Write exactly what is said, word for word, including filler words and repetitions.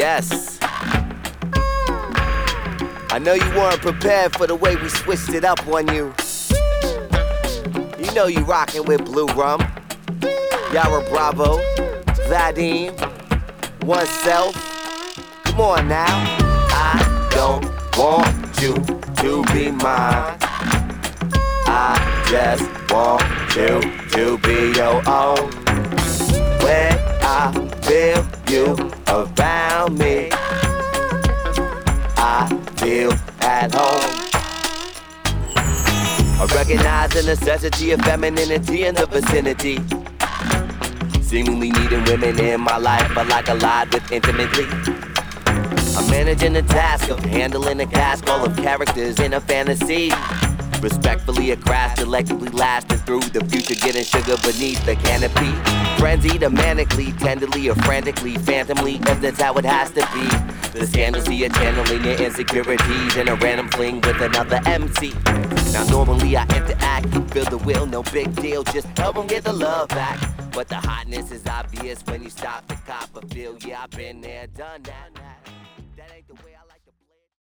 Yes. I know you weren't prepared for the way we switched it up on you. You know you rockin' with Blue Rum, Yara Bravo, Vadim, Oneself. Come on now. I don't want you to be mine. I just want you to be your own. When I feel you around me, I feel at home. I recognize the necessity of femininity in the vicinity. Seemingly needing women in my life, but like allied with intimately. I'm managing the task of handling a cast full of characters in a fantasy. Respectfully a craft, selectively lasting through the future, getting sugar beneath the canopy. Frenzied or manically, tenderly or frantically, phantomly, if that's how it has to be. The scandals you're channeling your insecurities in a random fling with another M C. Now normally I interact, feel the will, no big deal, just help them get the love back. But the hotness is obvious when you stop to cop a feel. Yeah, I've been there, done that. That ain't the way I